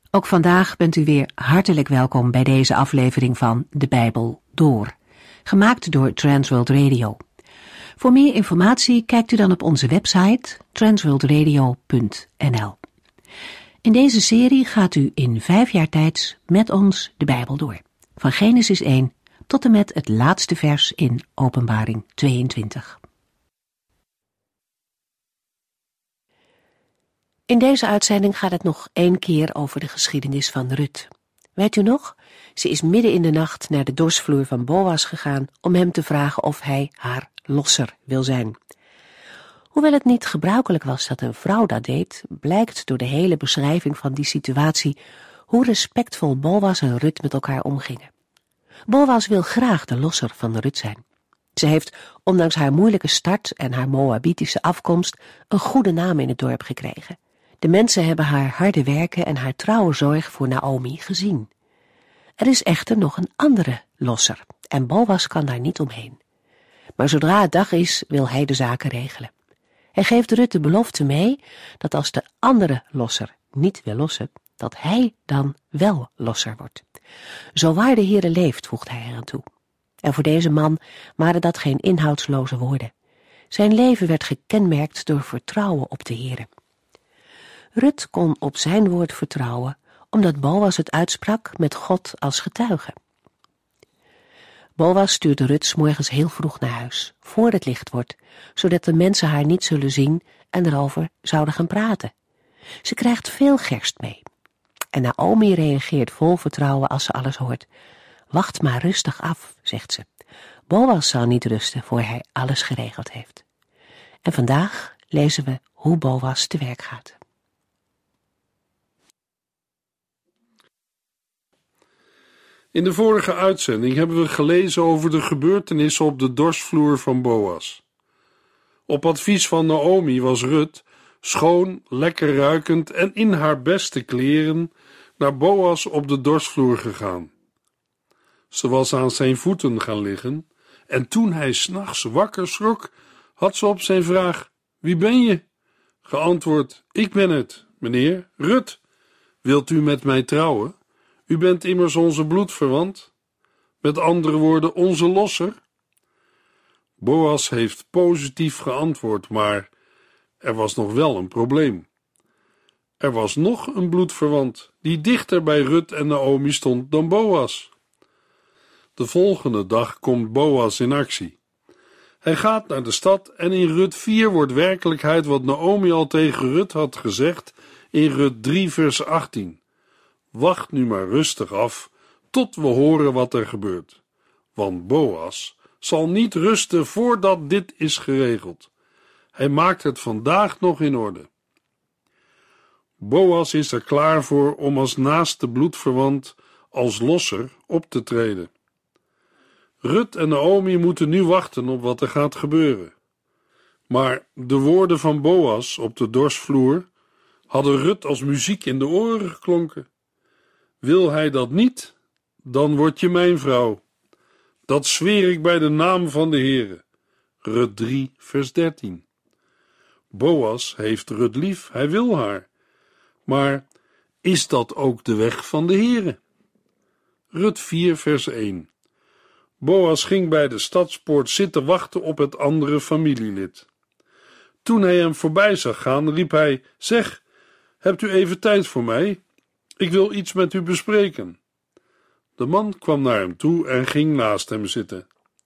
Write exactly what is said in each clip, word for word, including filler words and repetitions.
Ook vandaag bent u weer hartelijk welkom bij deze aflevering van De Bijbel Door, gemaakt door Transworld Radio. Voor meer informatie kijkt u dan op onze website transworld radio punt n l. In deze serie gaat u in vijf jaar tijd met ons de Bijbel door, van Genesis één tot en met het laatste vers in Openbaring tweeëntwintig. In deze uitzending gaat het nog één keer over de geschiedenis van Rut. Weet u nog? Ze is midden in de nacht naar de dorsvloer van Boas gegaan om hem te vragen of hij haar losser wil zijn. Hoewel het niet gebruikelijk was dat een vrouw dat deed, blijkt door de hele beschrijving van die situatie hoe respectvol Boas en Rut met elkaar omgingen. Boas wil graag de losser van Rut zijn. Ze heeft, ondanks haar moeilijke start en haar Moabitische afkomst, een goede naam in het dorp gekregen. De mensen hebben haar harde werken en haar trouwe zorg voor Naomi gezien. Er is echter nog een andere losser en Boas kan daar niet omheen. Maar zodra het dag is, wil hij de zaken regelen. Hij geeft Rut de belofte mee dat als de andere losser niet wil lossen, dat hij dan wel losser wordt. Zo waar de Heere leeft, voegt hij eraan toe. En voor deze man waren dat geen inhoudsloze woorden. Zijn leven werd gekenmerkt door vertrouwen op de Heere. Rut kon op zijn woord vertrouwen, omdat Boas het uitsprak met God als getuige. Boas stuurde Rut 's morgens heel vroeg naar huis, voor het licht wordt, zodat de mensen haar niet zullen zien en erover zouden gaan praten. Ze krijgt veel gerst mee. En Naomi reageert vol vertrouwen als ze alles hoort. Wacht maar rustig af, zegt ze. Boas zal niet rusten voor hij alles geregeld heeft. En vandaag lezen we hoe Boas te werk gaat. In de vorige uitzending hebben we gelezen over de gebeurtenissen op de dorsvloer van Boas. Op advies van Naomi was Rut, schoon, lekker ruikend en in haar beste kleren, naar Boas op de dorsvloer gegaan. Ze was aan zijn voeten gaan liggen en toen hij 's nachts wakker schrok, had ze op zijn vraag, wie ben je? Geantwoord, ik ben het, meneer, Rut. Wilt u met mij trouwen? U bent immers onze bloedverwant. Met andere woorden, onze losser. Boas heeft positief geantwoord, maar er was nog wel een probleem. Er was nog een bloedverwant die dichter bij Rut en Naomi stond dan Boas. De volgende dag komt Boas in actie. Hij gaat naar de stad en in Rut vier wordt werkelijkheid wat Naomi al tegen Rut had gezegd in Rut drie vers achttien. Wacht nu maar rustig af, tot we horen wat er gebeurt. Want Boas zal niet rusten voordat dit is geregeld. Hij maakt het vandaag nog in orde. Boas is er klaar voor om als naaste bloedverwant, als losser, op te treden. Rut en Naomi moeten nu wachten op wat er gaat gebeuren. Maar de woorden van Boas op de dorsvloer hadden Rut als muziek in de oren geklonken. Wil hij dat niet, dan word je mijn vrouw. Dat zweer ik bij de naam van de Heere. Rut drie, vers dertien. Boas heeft Rut lief, hij wil haar. Maar is dat ook de weg van de Heere? Rut vier, vers één. Boas ging bij de stadspoort zitten wachten op het andere familielid. Toen hij hem voorbij zag gaan, riep hij, zeg, hebt u even tijd voor mij? Ik wil iets met u bespreken. De man kwam naar hem toe en ging naast hem zitten.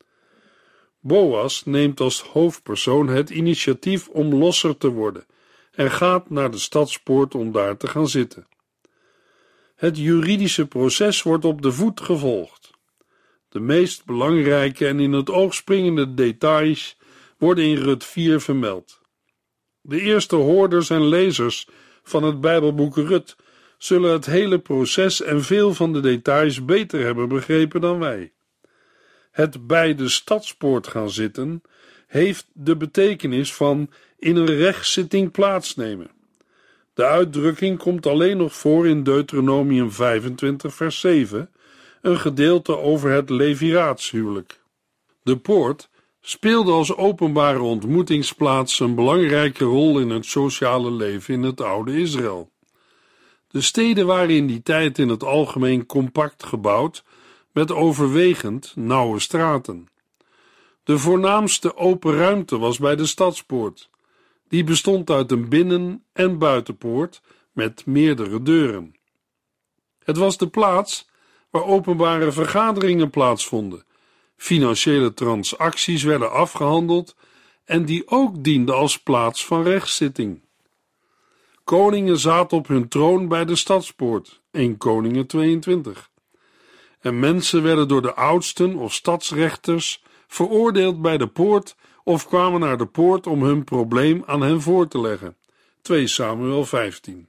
Boas neemt als hoofdpersoon het initiatief om losser te worden en gaat naar de stadspoort om daar te gaan zitten. Het juridische proces wordt op de voet gevolgd. De meest belangrijke en in het oog springende details worden in Rut vier vermeld. De eerste hoorders en lezers van het Bijbelboek Rut zullen het hele proces en veel van de details beter hebben begrepen dan wij. Het bij de stadspoort gaan zitten heeft de betekenis van in een rechtszitting plaatsnemen. De uitdrukking komt alleen nog voor in Deuteronomium vijfentwintig vers zeven, een gedeelte over het leviraatshuwelijk. De poort speelde als openbare ontmoetingsplaats een belangrijke rol in het sociale leven in het oude Israël. De steden waren in die tijd in het algemeen compact gebouwd, met overwegend nauwe straten. De voornaamste open ruimte was bij de stadspoort. Die bestond uit een binnen- en buitenpoort met meerdere deuren. Het was de plaats waar openbare vergaderingen plaatsvonden, financiële transacties werden afgehandeld en die ook diende als plaats van rechtszitting. Koningen zaten op hun troon bij de stadspoort, Eerste Koningen tweeëntwintig. En mensen werden door de oudsten of stadsrechters veroordeeld bij de poort of kwamen naar de poort om hun probleem aan hen voor te leggen, Tweede Samuel vijftien.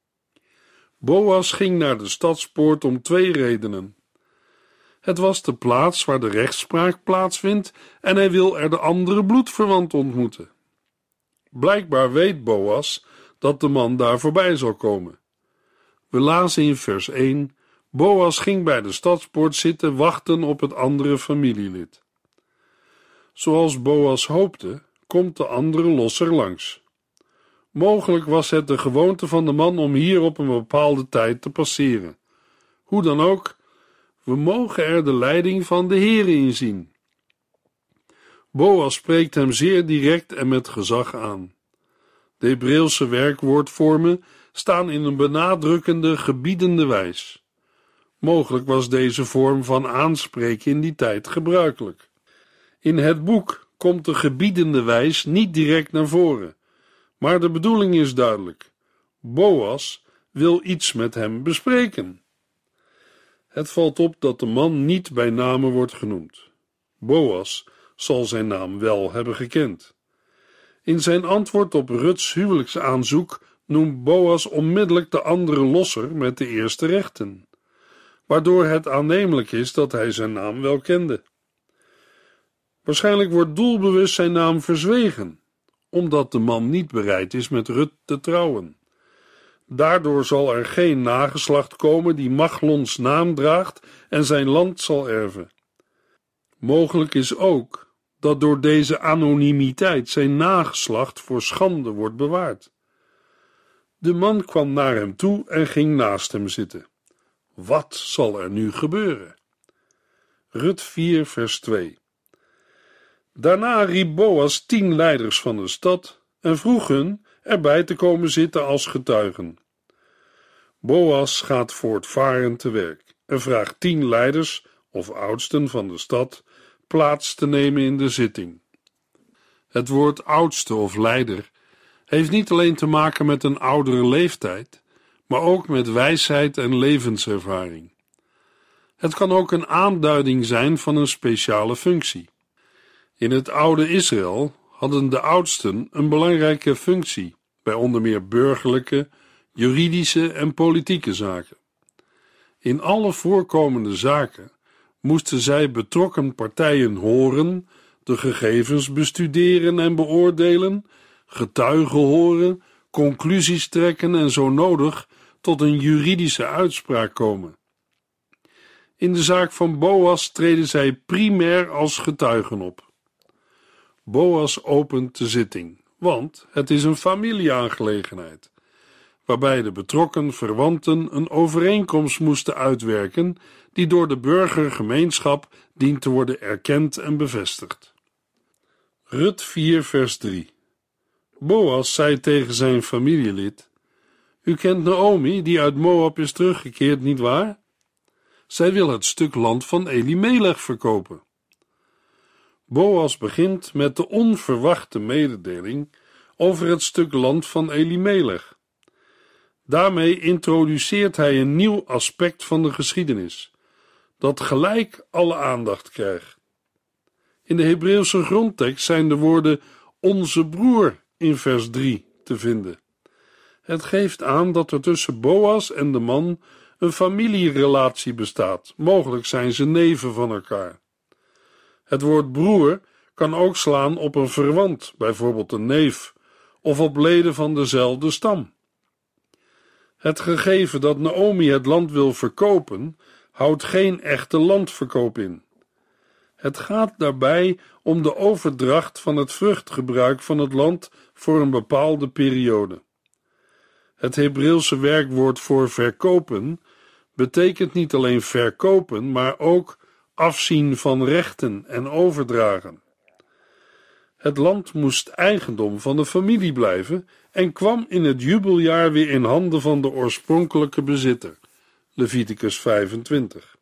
Boas ging naar de stadspoort om twee redenen. Het was de plaats waar de rechtspraak plaatsvindt en hij wil er de andere bloedverwant ontmoeten. Blijkbaar weet Boas dat de man daar voorbij zal komen. We lazen in vers één: Boas ging bij de stadspoort zitten wachten op het andere familielid. Zoals Boas hoopte, komt de andere losser langs. Mogelijk was het de gewoonte van de man om hier op een bepaalde tijd te passeren. Hoe dan ook, we mogen er de leiding van de Heere in zien. Boas spreekt hem zeer direct en met gezag aan. De Hebreeuwse werkwoordvormen staan in een benadrukkende, gebiedende wijs. Mogelijk was deze vorm van aanspreken in die tijd gebruikelijk. In het boek komt de gebiedende wijs niet direct naar voren, maar de bedoeling is duidelijk. Boas wil iets met hem bespreken. Het valt op dat de man niet bij name wordt genoemd. Boas zal zijn naam wel hebben gekend. In zijn antwoord op Ruts huwelijksaanzoek noemt Boas onmiddellijk de andere losser met de eerste rechten, waardoor het aannemelijk is dat hij zijn naam wel kende. Waarschijnlijk wordt doelbewust zijn naam verzwegen, omdat de man niet bereid is met Rut te trouwen. Daardoor zal er geen nageslacht komen die Machlons naam draagt en zijn land zal erven. Mogelijk is ook dat door deze anonimiteit zijn nageslacht voor schande wordt bewaard. De man kwam naar hem toe en ging naast hem zitten. Wat zal er nu gebeuren? Rut vier vers twee. Daarna riep Boas tien leiders van de stad en vroeg hun erbij te komen zitten als getuigen. Boas gaat voortvarend te werk en vraagt tien leiders of oudsten van de stad plaats te nemen in de zitting. Het woord oudste of leider heeft niet alleen te maken met een oudere leeftijd, maar ook met wijsheid en levenservaring. Het kan ook een aanduiding zijn van een speciale functie. In het oude Israël hadden de oudsten een belangrijke functie bij onder meer burgerlijke, juridische en politieke zaken. In alle voorkomende zaken moesten zij betrokken partijen horen, de gegevens bestuderen en beoordelen, getuigen horen, conclusies trekken en zo nodig tot een juridische uitspraak komen. In de zaak van Boas treden zij primair als getuigen op. Boas opent de zitting, want het is een familieaangelegenheid, waarbij de betrokken verwanten een overeenkomst moesten uitwerken die door de burgergemeenschap dient te worden erkend en bevestigd. Rut vier vers drie. Boas zei tegen zijn familielid: U kent Naomi, die uit Moab is teruggekeerd, nietwaar? Zij wil het stuk land van Elimelech verkopen. Boas begint met de onverwachte mededeling over het stuk land van Elimelech. Daarmee introduceert hij een nieuw aspect van de geschiedenis, dat gelijk alle aandacht krijgt. In de Hebreeuwse grondtekst zijn de woorden onze broer in vers drie te vinden. Het geeft aan dat er tussen Boas en de man een familierelatie bestaat. Mogelijk zijn ze neven van elkaar. Het woord broer kan ook slaan op een verwant, bijvoorbeeld een neef, of op leden van dezelfde stam. Het gegeven dat Naomi het land wil verkopen, houdt geen echte landverkoop in. Het gaat daarbij om de overdracht van het vruchtgebruik van het land voor een bepaalde periode. Het Hebreeuwse werkwoord voor verkopen betekent niet alleen verkopen, maar ook afzien van rechten en overdragen. Het land moest eigendom van de familie blijven en kwam in het jubeljaar weer in handen van de oorspronkelijke bezitter. Leviticus vijfentwintig.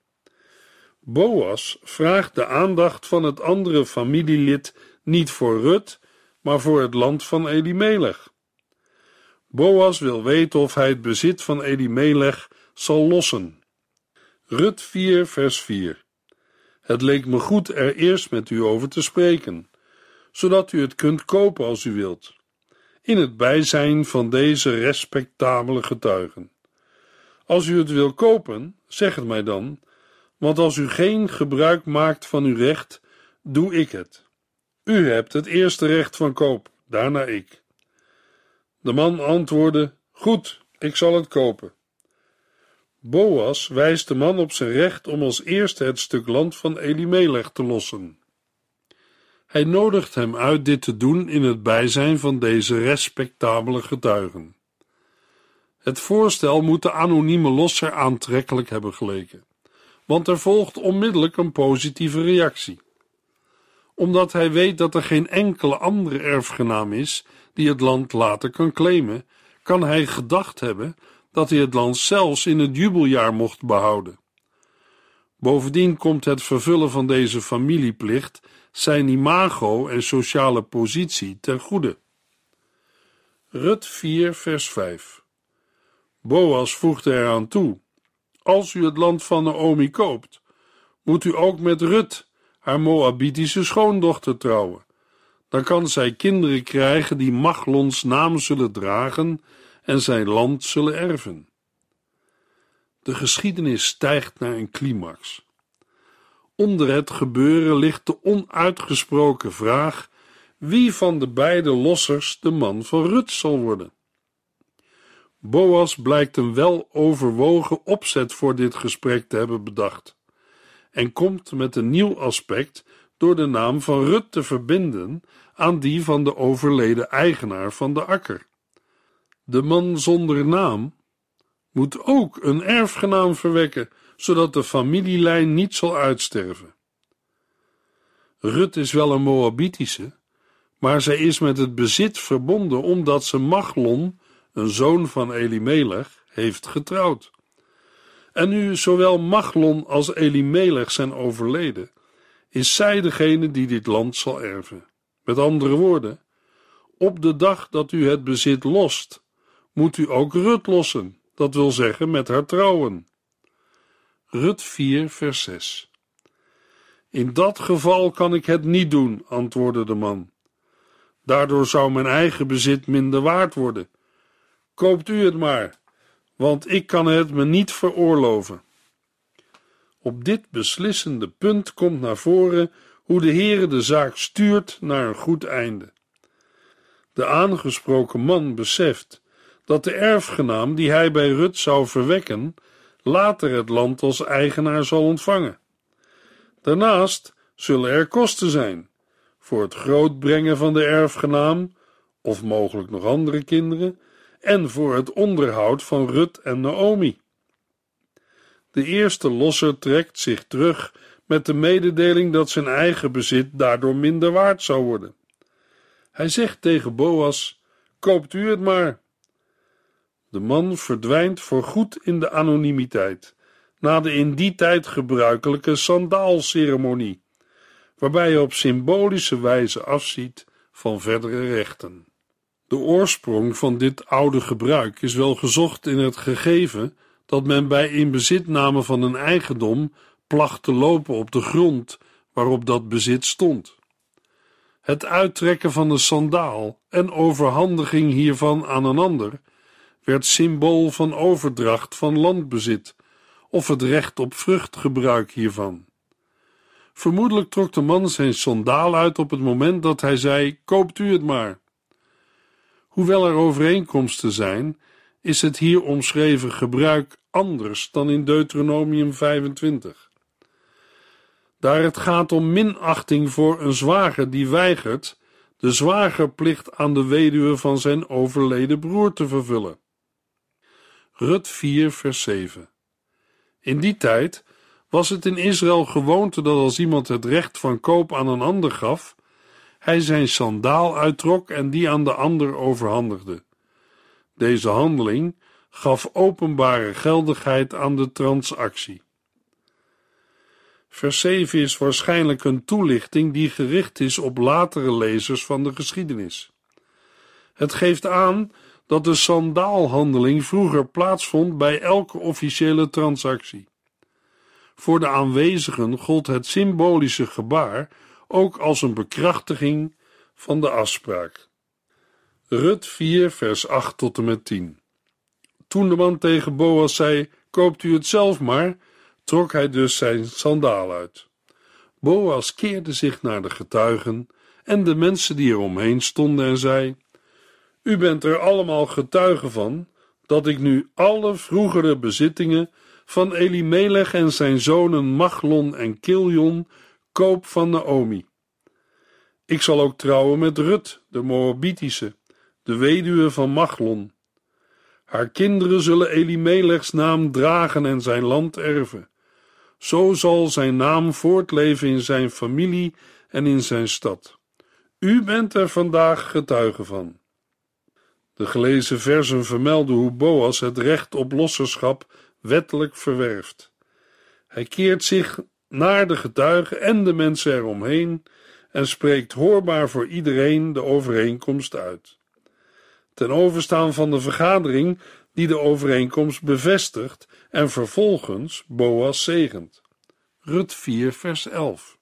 Boas vraagt de aandacht van het andere familielid niet voor Rut, maar voor het land van Elimelech. Boas wil weten of hij het bezit van Elimelech zal lossen. Rut vier vers vier. Het leek me goed er eerst met u over te spreken, zodat u het kunt kopen als u wilt, in het bijzijn van deze respectabele getuigen. Als u het wil kopen, zeg het mij dan, want als u geen gebruik maakt van uw recht, doe ik het. U hebt het eerste recht van koop, daarna ik. De man antwoordde, goed, ik zal het kopen. Boas wijst de man op zijn recht om als eerste het stuk land van Elimelech te lossen. Hij nodigt hem uit dit te doen in het bijzijn van deze respectabele getuigen. Het voorstel moet de anonieme losser aantrekkelijk hebben geleken, want er volgt onmiddellijk een positieve reactie. Omdat hij weet dat er geen enkele andere erfgenaam is die het land later kan claimen, kan hij gedacht hebben dat hij het land zelfs in het jubeljaar mocht behouden. Bovendien komt het vervullen van deze familieplicht zijn imago en sociale positie ten goede. Rut vier vers vijf. Boas voegde eraan toe, als u het land van Naomi koopt, moet u ook met Rut, haar Moabitische schoondochter, trouwen. Dan kan zij kinderen krijgen die Machlons naam zullen dragen en zijn land zullen erven. De geschiedenis stijgt naar een climax. Onder het gebeuren ligt de onuitgesproken vraag wie van de beide lossers de man van Rut zal worden. Boas blijkt een wel overwogen opzet voor dit gesprek te hebben bedacht en komt met een nieuw aspect door de naam van Rut te verbinden aan die van de overleden eigenaar van de akker. De man zonder naam moet ook een erfgenaam verwekken, zodat de familielijn niet zal uitsterven. Rut is wel een Moabitische, maar zij is met het bezit verbonden omdat ze Machlon, een zoon van Elimelech, heeft getrouwd. En nu zowel Machlon als Elimelech zijn overleden, is zij degene die dit land zal erven. Met andere woorden, op de dag dat u het bezit lost, moet u ook Rut lossen, dat wil zeggen met haar trouwen. Rut vier vers zes. In dat geval kan ik het niet doen, antwoordde de man. Daardoor zou mijn eigen bezit minder waard worden. Koopt u het maar, want ik kan het me niet veroorloven. Op dit beslissende punt komt naar voren hoe de Heere de zaak stuurt naar een goed einde. De aangesproken man beseft dat de erfgenaam die hij bij Rut zou verwekken, later het land als eigenaar zal ontvangen. Daarnaast zullen er kosten zijn voor het grootbrengen van de erfgenaam, of mogelijk nog andere kinderen, en voor het onderhoud van Rut en Naomi. De eerste losser trekt zich terug met de mededeling dat zijn eigen bezit daardoor minder waard zou worden. Hij zegt tegen Boas, koopt u het maar. De man verdwijnt voorgoed in de anonimiteit, na de in die tijd gebruikelijke sandaalceremonie, waarbij je op symbolische wijze afziet van verdere rechten. De oorsprong van dit oude gebruik is wel gezocht in het gegeven dat men bij inbezitname van een eigendom placht te lopen op de grond waarop dat bezit stond. Het uittrekken van de sandaal en overhandiging hiervan aan een ander werd symbool van overdracht van landbezit of het recht op vruchtgebruik hiervan. Vermoedelijk trok de man zijn sandaal uit op het moment dat hij zei, koopt u het maar. Hoewel er overeenkomsten zijn, is het hier omschreven gebruik anders dan in Deuteronomium vijfentwintig. Daar het gaat om minachting voor een zwager die weigert de zwagerplicht aan de weduwe van zijn overleden broer te vervullen. Rut vier vers zeven. In die tijd was het in Israël gewoonte dat als iemand het recht van koop aan een ander gaf, hij zijn sandaal uittrok en die aan de ander overhandigde. Deze handeling gaf openbare geldigheid aan de transactie. Vers zeven is waarschijnlijk een toelichting die gericht is op latere lezers van de geschiedenis. Het geeft aan dat de sandaalhandeling vroeger plaatsvond bij elke officiële transactie. Voor de aanwezigen gold het symbolische gebaar ook als een bekrachtiging van de afspraak. Rut vier vers acht tot en met tien. Toen de man tegen Boas zei, koopt u het zelf maar, trok hij dus zijn sandaal uit. Boas keerde zich naar de getuigen en de mensen die er omheen stonden en zei, u bent er allemaal getuigen van, dat ik nu alle vroegere bezittingen van Elimelech en zijn zonen Machlon en Kiljon koop van Naomi. Ik zal ook trouwen met Rut, de Moabitische, de weduwe van Machlon. Haar kinderen zullen Elimelechs naam dragen en zijn land erven. Zo zal zijn naam voortleven in zijn familie en in zijn stad. U bent er vandaag getuige van. De gelezen versen vermelden hoe Boas het recht op losserschap wettelijk verwerft. Hij keert zich naar de getuigen en de mensen eromheen en spreekt hoorbaar voor iedereen de overeenkomst uit. Ten overstaan van de vergadering die de overeenkomst bevestigt en vervolgens Boas zegent. Rut vier vers elf.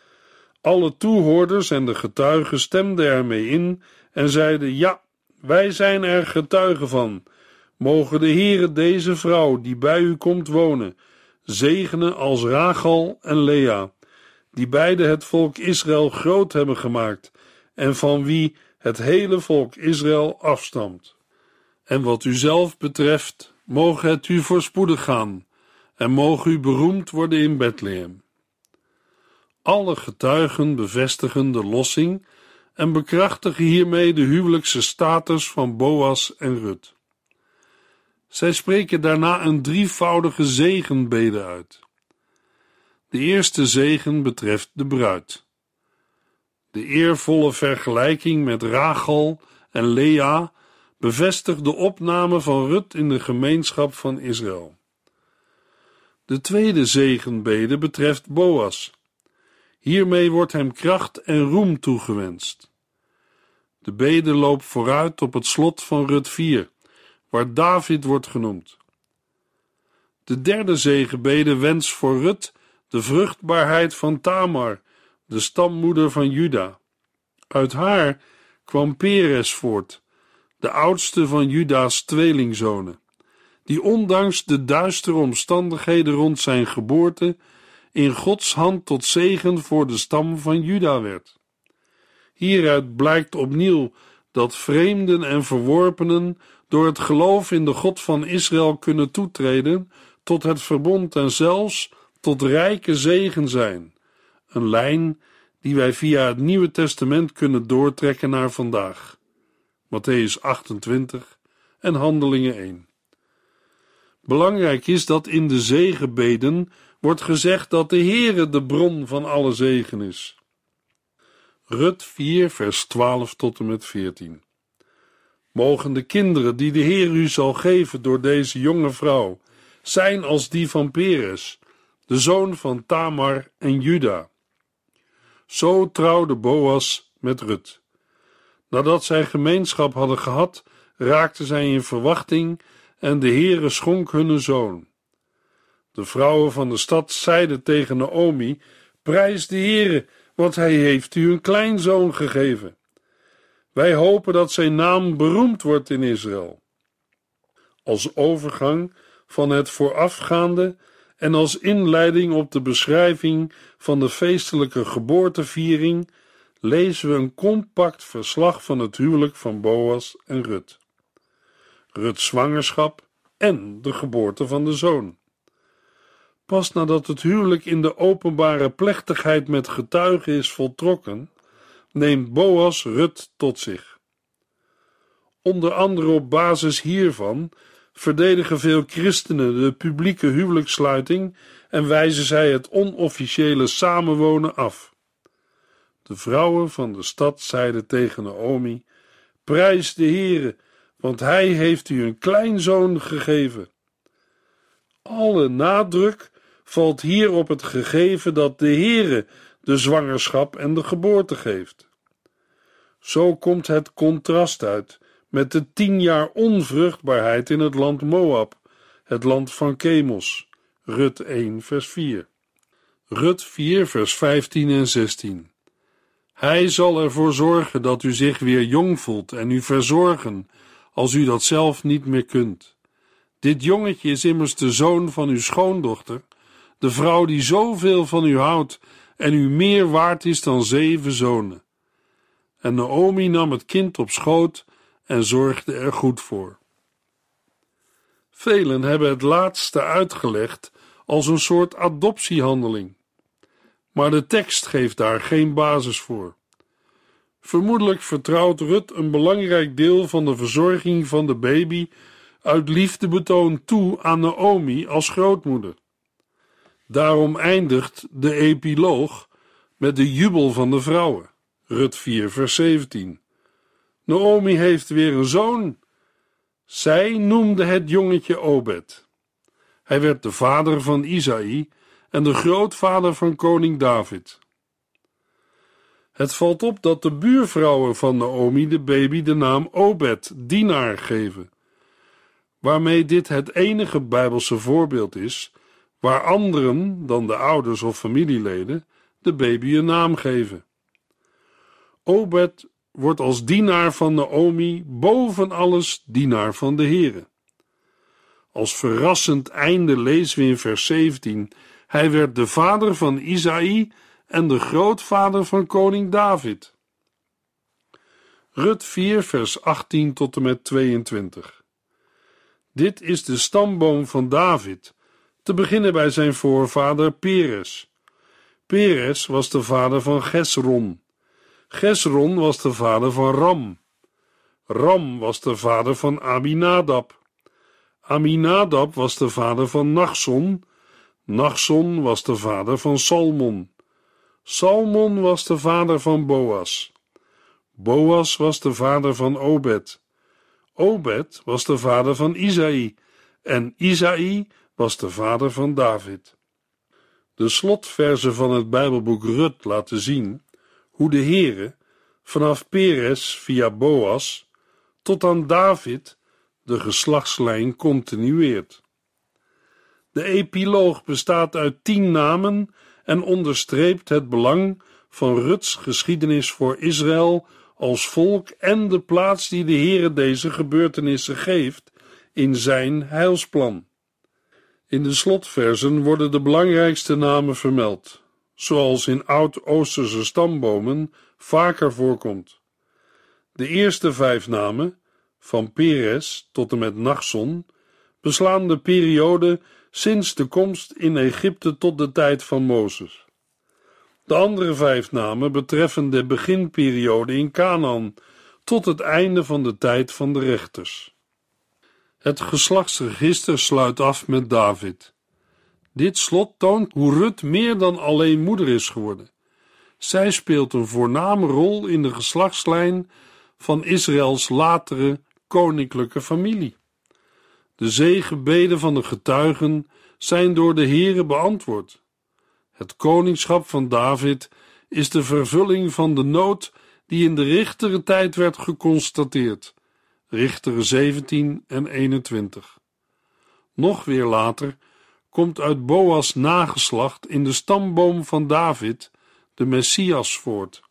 Alle toehoorders en de getuigen stemden ermee in en zeiden, ja, wij zijn er getuigen van. Mogen de Heere deze vrouw die bij u komt wonen, zegenen als Rachel en Lea, die beide het volk Israël groot hebben gemaakt en van wie het hele volk Israël afstamt. En wat u zelf betreft, mogen het u voorspoedig gaan en mogen u beroemd worden in Bethlehem. Alle getuigen bevestigen de lossing en bekrachtigen hiermee de huwelijkse status van Boas en Rut. Zij spreken daarna een drievoudige zegenbede uit. De eerste zegen betreft de bruid. De eervolle vergelijking met Rachel en Lea bevestigt de opname van Rut in de gemeenschap van Israël. De tweede zegenbede betreft Boas. Hiermee wordt hem kracht en roem toegewenst. De bede loopt vooruit op het slot van Rut vier, waar David wordt genoemd. De derde zegenbede wenst voor Rut de vruchtbaarheid van Tamar, de stammoeder van Juda. Uit haar kwam Peres voort, de oudste van Juda's tweelingzonen, die ondanks de duistere omstandigheden rond zijn geboorte in Gods hand tot zegen voor de stam van Juda werd. Hieruit blijkt opnieuw dat vreemden en verworpenen door het geloof in de God van Israël kunnen toetreden tot het verbond en zelfs tot rijke zegen zijn. Een lijn die wij via het Nieuwe Testament kunnen doortrekken naar vandaag. Mattheüs achtentwintig en Handelingen één. Belangrijk is dat in de zegenbeden wordt gezegd dat de Heere de bron van alle zegen is. Rut vier vers twaalf tot en met veertien. Mogen de kinderen die de Heer u zal geven door deze jonge vrouw zijn als die van Peres, de zoon van Tamar en Juda. Zo trouwde Boas met Rut. Nadat zij gemeenschap hadden gehad, raakten zij in verwachting en de Heere schonk hun een zoon. De vrouwen van de stad zeiden tegen Naomi, prijs de Heere, want hij heeft u een kleinzoon gegeven. Wij hopen dat zijn naam beroemd wordt in Israël. Als overgang van het voorafgaande en als inleiding op de beschrijving van de feestelijke geboorteviering lezen we een compact verslag van het huwelijk van Boas en Rut. Ruts zwangerschap en de geboorte van de zoon. Pas nadat het huwelijk in de openbare plechtigheid met getuigen is voltrokken, neemt Boas Rut tot zich. Onder andere op basis hiervan verdedigen veel christenen de publieke huwelijkssluiting en wijzen zij het onofficiële samenwonen af. De vrouwen van de stad zeiden tegen Naomi: prijs de Heere, want hij heeft u een kleinzoon gegeven. Alle nadruk valt hier op het gegeven dat de Heere de zwangerschap en de geboorte geeft. Zo komt het contrast uit met de tien jaar onvruchtbaarheid in het land Moab, het land van Chemos. Rut één vers vier. Rut vier vers vijftien en zestien. Hij zal ervoor zorgen dat u zich weer jong voelt en u verzorgen, als u dat zelf niet meer kunt. Dit jongetje is immers de zoon van uw schoondochter, de vrouw die zoveel van u houdt en u meer waard is dan zeven zonen. En Naomi nam het kind op schoot en zorgde er goed voor. Velen hebben het laatste uitgelegd als een soort adoptiehandeling, maar de tekst geeft daar geen basis voor. Vermoedelijk vertrouwt Rut een belangrijk deel van de verzorging van de baby uit liefdebetoon toe aan Naomi als grootmoeder. Daarom eindigt de epiloog met de jubel van de vrouwen. Rut vier vers zeventien. Naomi heeft weer een zoon. Zij noemde het jongetje Obed. Hij werd de vader van Isaï en de grootvader van koning David. Het valt op dat de buurvrouwen van Naomi de baby de naam Obed, dienaar, geven, waarmee dit het enige Bijbelse voorbeeld is waar anderen dan de ouders of familieleden de baby een naam geven. Obed wordt als dienaar van Naomi boven alles dienaar van de Heere. Als verrassend einde lezen we in vers zeventien: hij werd de vader van Isaï en de grootvader van koning David. Rut vier vers achttien tot en met tweeëntwintig. Dit is de stamboom van David, te beginnen bij zijn voorvader Peres. Peres was de vader van Gesron. Gesron was de vader van Ram. Ram was de vader van Aminadab. Aminadab was de vader van Nachson. Nachson was de vader van Salmon. Salmon was de vader van Boas. Boas was de vader van Obed. Obed was de vader van Isaï. En Isaï was de vader van David. De slotverzen van het Bijbelboek Rut laten zien hoe de Heere vanaf Peres via Boas tot aan David de geslachtslijn continueert. De epiloog bestaat uit tien namen en onderstreept het belang van Ruts geschiedenis voor Israël als volk en de plaats die de Heere deze gebeurtenissen geeft in zijn heilsplan. In de slotverzen worden de belangrijkste namen vermeld, zoals in oud-Oosterse stambomen vaker voorkomt. De eerste vijf namen, van Peres tot en met Nachson, beslaan de periode sinds de komst in Egypte tot de tijd van Mozes. De andere vijf namen betreffen de beginperiode in Kanaan tot het einde van de tijd van de rechters. Het geslachtsregister sluit af met David. Dit slot toont hoe Rut meer dan alleen moeder is geworden. Zij speelt een voorname rol in de geslachtslijn van Israëls latere koninklijke familie. De zegenbeden van de getuigen zijn door de Heere beantwoord. Het koningschap van David is de vervulling van de nood die in de Richteren tijd werd geconstateerd. Richteren zeventien en eenentwintig. Nog weer later komt uit Boas nageslacht in de stamboom van David de Messias voort.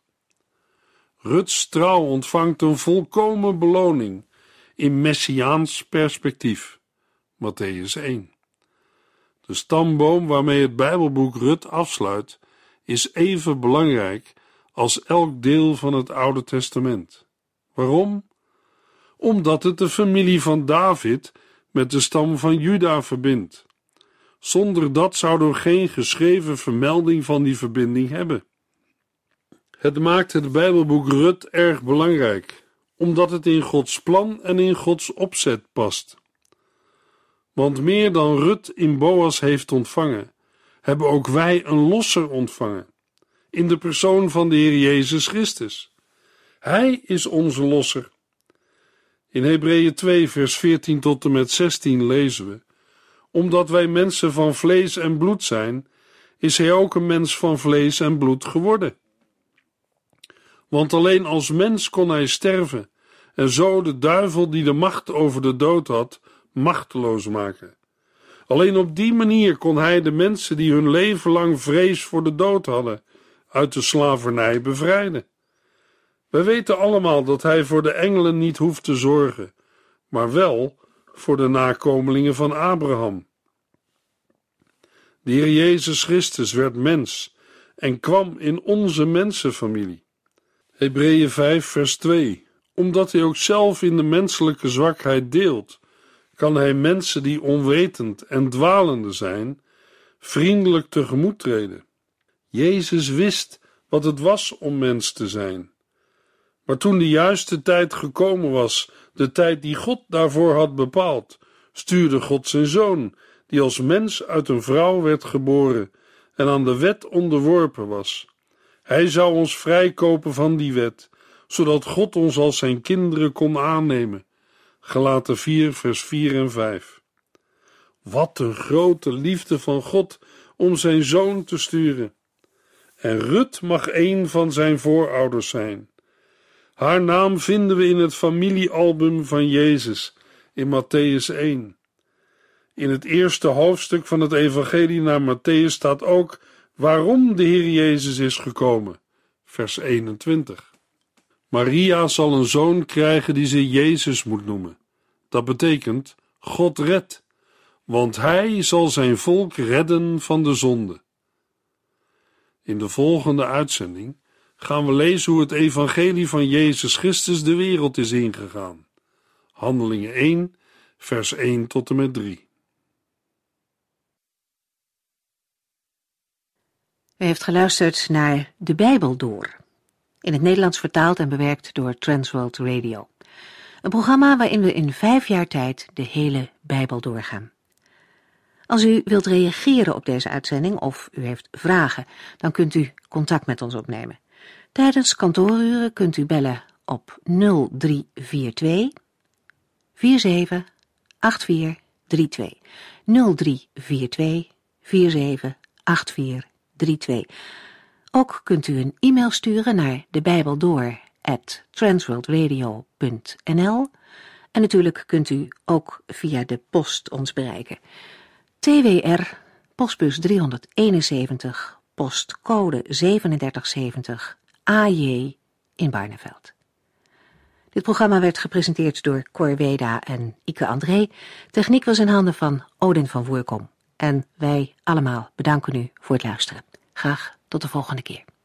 Ruts trouw ontvangt een volkomen beloning in messiaans perspectief. Mattheüs één. De stamboom waarmee het Bijbelboek Rut afsluit is even belangrijk als elk deel van het Oude Testament. Waarom? Omdat het de familie van David met de stam van Juda verbindt. Zonder dat zouden we geen geschreven vermelding van die verbinding hebben. Het maakt het Bijbelboek Rut erg belangrijk, omdat het in Gods plan en in Gods opzet past. Want meer dan Rut in Boas heeft ontvangen, hebben ook wij een losser ontvangen, in de persoon van de Heer Jezus Christus. Hij is onze losser. In Hebreeën twee vers veertien tot en met zestien lezen we: Omdat wij mensen van vlees en bloed zijn, is hij ook een mens van vlees en bloed geworden. Want alleen als mens kon hij sterven en zo de duivel die de macht over de dood had, machteloos maken. Alleen op die manier kon hij de mensen die hun leven lang vrees voor de dood hadden, uit de slavernij bevrijden. Wij weten allemaal dat hij voor de engelen niet hoeft te zorgen, maar wel voor de nakomelingen van Abraham. De Heer Jezus Christus werd mens en kwam in onze mensenfamilie. Hebreeën vijf vers twee. Omdat hij ook zelf in de menselijke zwakheid deelt, kan hij mensen die onwetend en dwalende zijn, vriendelijk tegemoet treden. Jezus wist wat het was om mens te zijn. Maar toen de juiste tijd gekomen was, de tijd die God daarvoor had bepaald, stuurde God zijn Zoon, die als mens uit een vrouw werd geboren en aan de wet onderworpen was. Hij zou ons vrijkopen van die wet, zodat God ons als zijn kinderen kon aannemen. Galaten vier vers vier en vijf. Wat een grote liefde van God om zijn Zoon te sturen. En Rut mag een van zijn voorouders zijn. Haar naam vinden we in het familiealbum van Jezus in Mattheüs één. In het eerste hoofdstuk van het evangelie naar Mattheüs staat ook waarom de Heer Jezus is gekomen, vers eenentwintig. Maria zal een zoon krijgen die ze Jezus moet noemen. Dat betekent God redt, want hij zal zijn volk redden van de zonde. In de volgende uitzending gaan we lezen hoe het evangelie van Jezus Christus de wereld is ingegaan. Handelingen één, vers één tot en met drie. U heeft geluisterd naar De Bijbel Door, in het Nederlands vertaald en bewerkt door Transworld Radio. Een programma waarin we in vijf jaar tijd de hele Bijbel doorgaan. Als u wilt reageren op deze uitzending of u heeft vragen, dan kunt u contact met ons opnemen. Tijdens kantooruren kunt u bellen op nul drie vier twee vier zeven acht vier drie twee. nul drie vier twee vier zeven acht vier drie twee. Ook kunt u een e-mail sturen naar debijbeldoor at transworldradio punt n l en natuurlijk kunt u ook via de post ons bereiken. T W R, postbus driehonderdeenenzeventig, postcode zevenendertig zeventig, A J in Barneveld. Dit programma werd gepresenteerd door Cor Weda en Ike André. Techniek was in handen van Odin van Voerkom. En wij allemaal bedanken u voor het luisteren. Graag tot de volgende keer.